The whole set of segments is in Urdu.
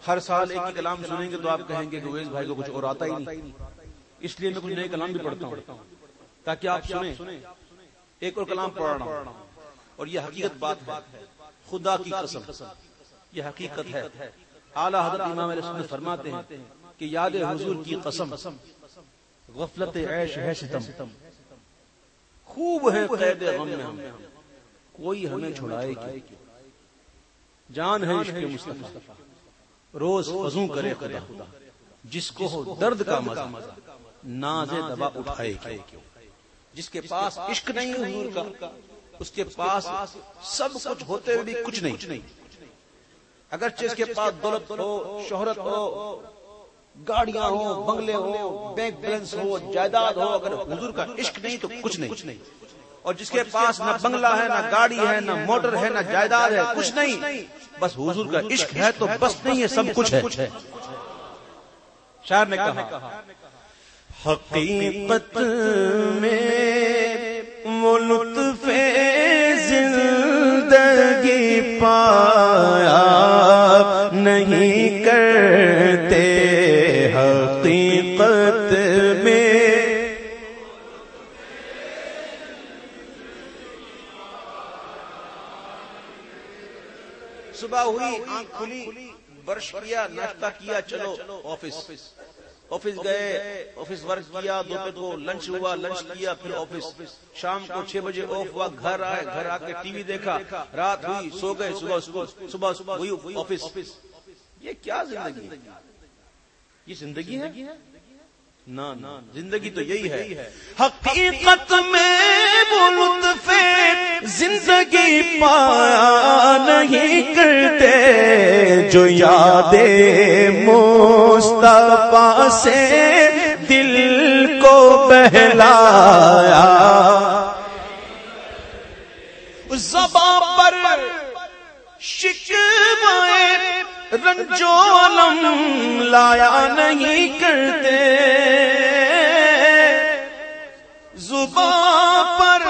ہر سال ایک ہی کلام سنیں گے تو آپ کہیں گے کہ اویس بھائی کو کچھ اور آتا ہی نہیں، اس لیے میں کچھ نئے کلام بھی پڑھتا ہوں تاکہ آپ سنیں۔ ایک اور کلام پڑھ رہا ہوں اور یہ حقیقت بات ہے، خدا کی قسم یہ حقیقت ہے۔ اعلیٰ حضرت امام علیہ السلام فرماتے ہیں کہ یاد حضور کی قسم غفلت عیش ہے ستم، خوب ہے قید غم میں ہم، کوئی ہمیں چھڑائے کہ جان ہے عشق مصطفیٰ، روز وضو کرے خدا، جس کو ہو درد کا مزہ ناز دوا اٹھائے کہ، جس کے پاس عشق نہیں حضور کا اس کے پاس سب کچھ ہوتے ہوئے بھی کچھ نہیں، اگرچہ اس کے پاس دولت ہو، شہرت ہو، گاڑیاں ہو، بنگلے ہو، بینک بیلنس ہو، جائیداد ہو، اگر حضور کا عشق نہیں تو کچھ نہیں۔ اور جس کے پاس نہ بنگلہ ہے، نہ گاڑی ہے، نہ موٹر ہے، نہ جائیداد ہے، کچھ نہیں، بس حضور کا عشق ہے تو بس نہیں ہے، سب کچھ ہے۔ شاعر نے کہا حقیقت میں وہ لطف زندگی پایا نہیں کرتے، حقیقت میں صبح ہوئی، آنکھ کھلی، برش کیا، ناشتہ کیا، چلو آفس گئے، آفس ورک کیا، دوپہر کو لنچ ہوا، لنچ کیا، پھر آفس، شام کو 6 بجے آف ہوا، گھر آئے، گھر آ کے ٹی وی دیکھا، رات ہوئی، سو گئے، صبح ہوئی آفس۔ یہ کیا زندگی ہے؟ یہ زندگی ہے؟ نہ زندگی تو یہی ہے۔ حقیقت میں وہ لطف زندگی پایا نہیں کرتے، جو یاد مصطفیٰ سے دل کو بہلایا، زباں پر شکوائے رنج و الم لایا نہیں کرتے، زباں پر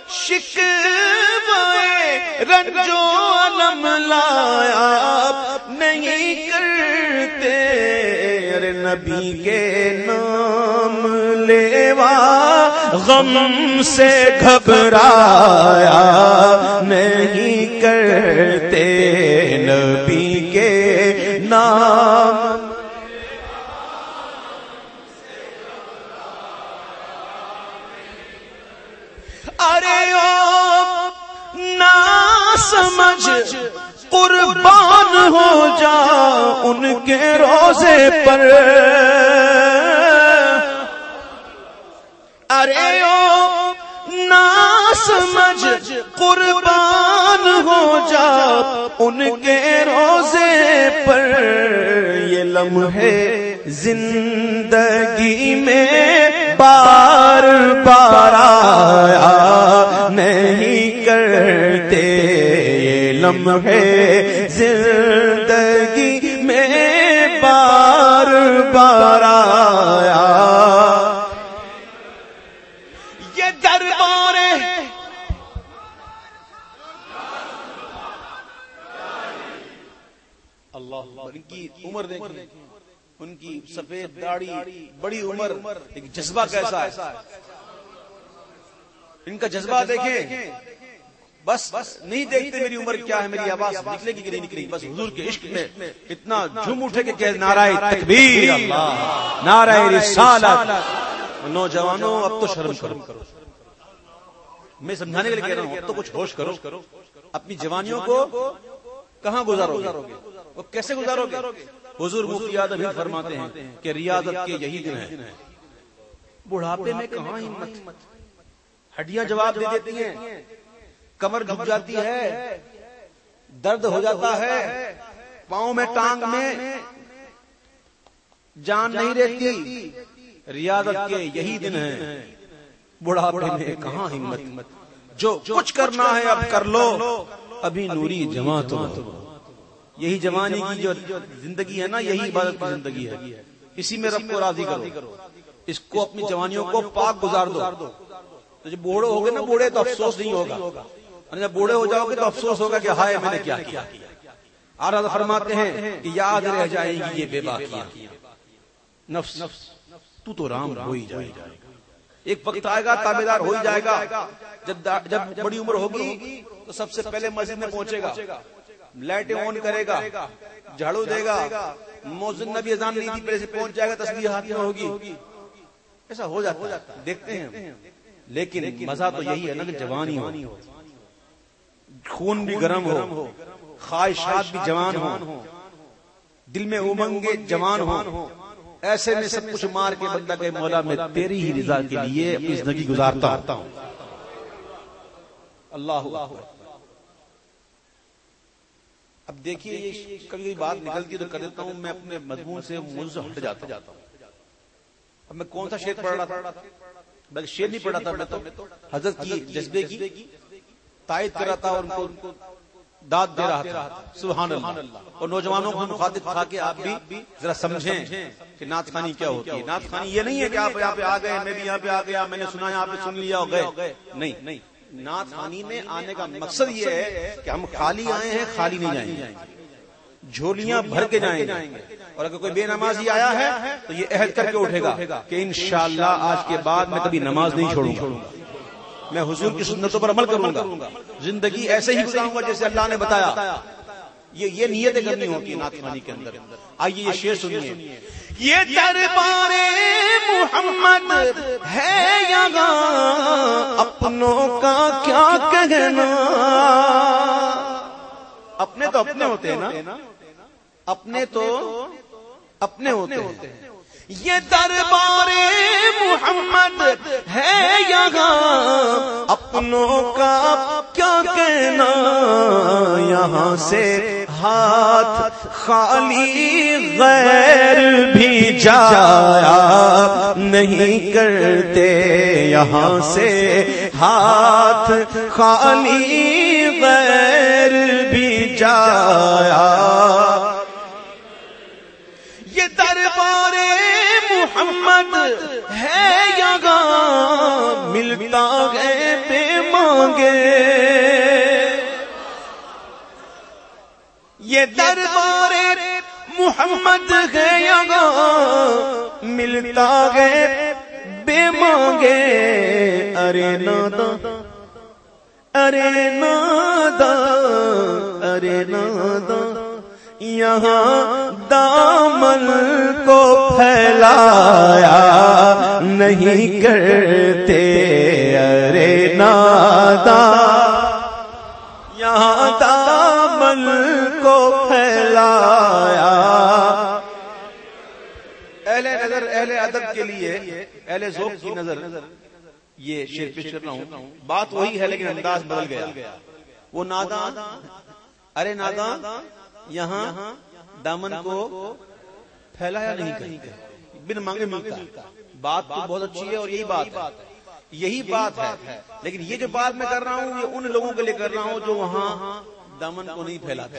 شکوائے رنج و الم لایا نہیں کرتے، ارے نبی کے نام لیوا غم سے گھبرایا نہیں کرتے، نبی کے نام ارے او نا سمجھ قربان ہو جا ان کے روزے پر، ارے او نا سمجھ قربان ہو جا ان کے روزے پر، یہ لمحے زندگی میں بار بار آیا نہیں کرتے، یہ لمحے زندگی میں بار بار آیا، یہ دربار اللہ۔ ان کی عمر دیکھیں، ان کی سفید داڑھی، بڑی عمر، ایک جذبہ کیسا ہے، ان کا جذبہ دیکھیں، بس نہیں دیکھتے میری عمر کیا ہے، میری آواز نکلے گی کہ نہیں نکلے گی، بس حضور کے عشق میں اتنا جھوم اٹھے کہ نعرہ تکبیر اللہ، نعرہ رسالت۔ نوجوانوں اب تو شرم کرو، میں سمجھانے کے لیے کہہ رہا ہوں، اب تو کچھ ہوش کرو، اپنی جوانیوں کو کہاں گزارو گے، وہ کیسے گزارو گے؟ حضور مفتی اعظم فرماتے ہیں کہ ریاضت کے یہی دن ہیں، بڑھاپے میں کہاں ہمت، ہڈیاں جواب دے دیتی ہیں، کمر جھک جاتی ہے، درد ہو جاتا ہے، پاؤں میں ٹانگ میں جان نہیں رہتی، ریاضت کے یہی دن ہیں، بڑھاپے میں کہاں ہمت، جو کچھ کرنا ہے اب کر لو، ابھی نوری جوان تو یہی جوانی کی جو زندگی ہے نا، یہی عبادت کی زندگی ہے، اسی میں رب کو راضی کرو، اس کو اپنی جوانیوں کو پاک گزار دو، تو جب بوڑھے ہوگے نا، بوڑھے تو افسوس نہیں ہوگا، جب بوڑھے ہو جاؤ گے تو افسوس ہوگا کہ ہائے میں نے کیا کیا، آراد فرماتے ہیں کہ یاد رہ جائیں گی یہ بے باکیاں. نفس تو رام ہو ہی جائے گا. ایک وقت آئے گا تابعدار ہو ہی جائے گا. جب بڑی عمر ہوگی تو سب سے پہلے مسجد میں پہنچے گا, لائٹیں آن کرے گا, جھاڑو دے گا. مؤذن نے بھی اذان نہیں دی پہلے سے پہنچ جائے گا, تسبیح ہاتھ میں ہوگی. ایسا ہو جاتا ہے, دیکھتے ہیں. لیکن مزہ تو یہی ہے نا کہ جوانی ہو, خون بھی گرم ہو, خواہشات بھی جوان ہو, دل میں امنگیں جوان ہو. ایسے میں سب کچھ مار کے بندہ کہ مولا میں تیری ہی رضا کے لیے اپنی زندگی گزارتا ہوں. اللہ اکبر. اب دیکھیے یہ کبھی بات نکلتی تو کر دیتا ہوں, میں اپنے مضمون سے موضوع سے ہٹ جاتا ہوں. اب میں کون سا شعر پڑھ رہا تھا؟ بلکہ شعر نہیں پڑھا تھا, میں تو حضرت کی جذبے کی تائید کر رہا تھا اور ان کو داد دے رہا تھا. سبحان اللہ. اور نوجوانوں کو مخاطب تھا کہ آپ بھی ذرا سمجھیں کہ نعت خوانی کیا ہوتی ہے. نعت خوانی یہ نہیں ہے کہ آپ یہاں پہ آ گئے, میں بھی یہاں پہ آ گیا, میں نے سنا آپ نے سن لیا اور گئے. نہیں, نعت خوانی میں آنے کا مقصد یہ ہے کہ ہم خالی آئے ہیں, خالی نہیں جائیں گے, جھولیاں بھر کے جائیں گے. اور اگر کوئی بے نمازی آیا ہے تو یہ عہد کر کے اٹھے گا کہ انشاءاللہ آج کے بعد میں کبھی نماز نہیں چھوڑوں گا, میں حضور کی سنتوں پر عمل کروں گا, زندگی ایسے ہی گزاروں گا جیسے اللہ نے بتایا. یہ نیتیں کرنی ہوتی ہیں نعت خوانی کے اندر. آئیے یہ شعر سنیے. یہ دربار محمد ہے یہاں, اپنوں کا کیا کہنا. اپنے تو اپنے ہوتے ہیں نا, اپنے تو اپنے ہوتے ہیں. یہ دربار محمد ہے یہاں, اپنوں کا کیا کہنا. یہاں سے ہاتھ خالی غیر بھی جایا نہیں کرتے. یہاں سے ہاتھ خالی غیر بھی جایا. یہ دربار محمد ہے یہاں, ملتا ہے بے مانگے. یہ دربار محمد ہے یہاں, ملتا ہے بے مانگے. ارے نادا, ارے نادا, ارے نادا, یہاں دامن کو پھیلایا نہیں کرتے. ارے نادا, یہاں دامن کو پھیلایا. اہل نظر, اہل ادب کے لیے, اہل ذوق کی نظر یہ شعر پیش کر رہا ہوں. بات وہی ہے لیکن انداز بدل گیا. وہ نادان, ارے نادان, یہاں دامن کو پھیلایا نہیں کہیں, بن مانگے ملتا. بات تو بہت اچھی ہے اور یہی بات ہے, یہی بات ہے. لیکن یہ جو بات میں کر رہا ہوں یہ ان لوگوں کے لیے کر رہا ہوں جو وہاں دامن کو نہیں پھیلاتے.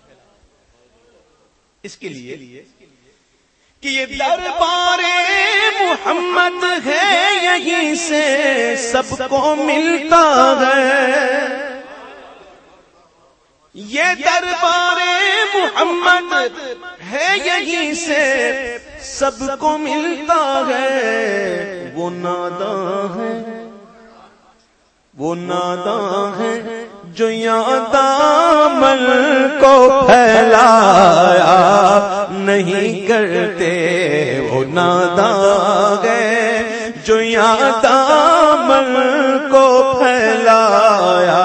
اس کے لیے کہ یہ دربار محمد ہے, یہیں سے سب کو ملتا ہے. یہ دربار محمد ہے, یہیں سے سب کو ملتا ہے. وہ ناداں ہے, وہ ناداں ہے جو یہاں دامن کو پھیلایا نہیں کرتے. وہ ناداں ہے جو یہاں دامن کو پھیلایا.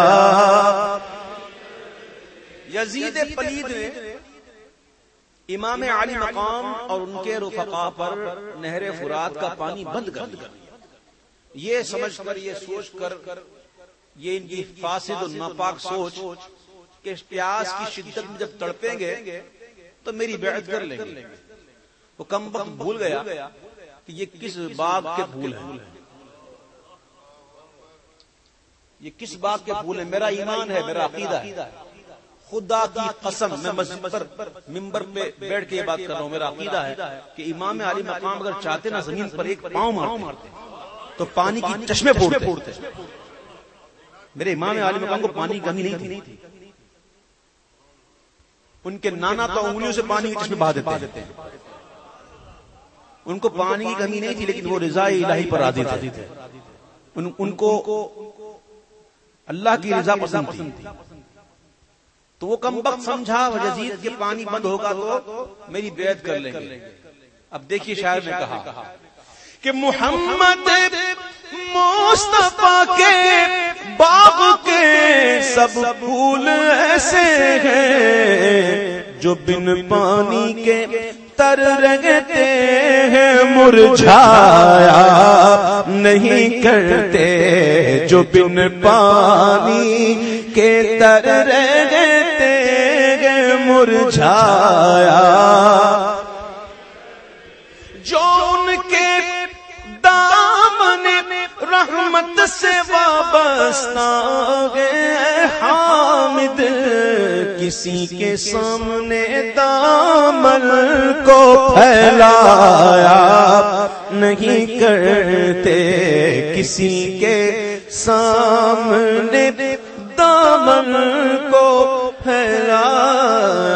یزید پلید نے امام علی مقام اور ان کے رفقا پر نہر فرات کا پانی بند کر دیا. یہ سمجھ کر, یہ سوچ کر, یہ ان کی فاسد اور ناپاک سوچ کہ پیاس کی شدت میں جب تڑپیں گے تو میری بیعت کر لیں گے. وہ کم وقت بھول گیا کہ یہ کس باغ کے پھول ہیں, یہ کس باغ کے پھول ہیں. میرا ایمان ہے, میرا عقیدہ ہے, خدا کی قسم میں ممبر پہ بیٹھ کے یہ بات کر رہا ہوں. میرا عقیدہ ہے کہ امام علی مقام اگر چاہتے نا زمین پر ایک پاؤں مارتے تو پانی کی چشمے پھوڑتے. میرے امام علی مقام کو پانی کی کمی نہیں تھی. ان کے نانا تو انگلیوں سے پانی کے چشمے بہا دیتے ہیں. ان کو پانی کی کمی نہیں تھی لیکن وہ رضا الہی پر راضی تھے. ان کو اللہ کی رضا پسند تھی. تو وہ کم وقت سمجھا یزید کہ پانی بند ہوگا تو میری بیعت کر لیں گے. اب دیکھیے شاعر نے کہا کہ محمد مصطفیٰ کے باغ کے سب پھول ایسے ہیں جو بن پانی کے تر رہتے ہیں مرجھایا نہیں کرتے. جو بن پانی کے تر رہتے ہیں مرجھایا. جو ان کے دامن رحمت سے وابستہ ہے حامد کسی کے سامنے دامن کو پھیلایا نہیں کرتے. کسی کے سامنے دامن کو پھیلایا